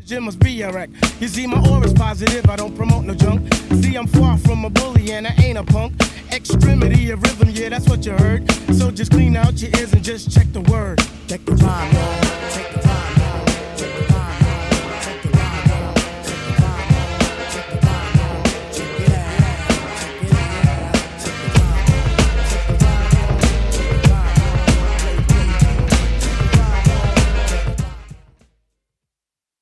It must be a wreck. You see, my aura's positive, I don't promote no junk. See, I'm far from a bully and I ain't a punk. Extremity of rhythm, yeah, that's what you heard. So just clean out your ears and just check the word. Check the rhyme,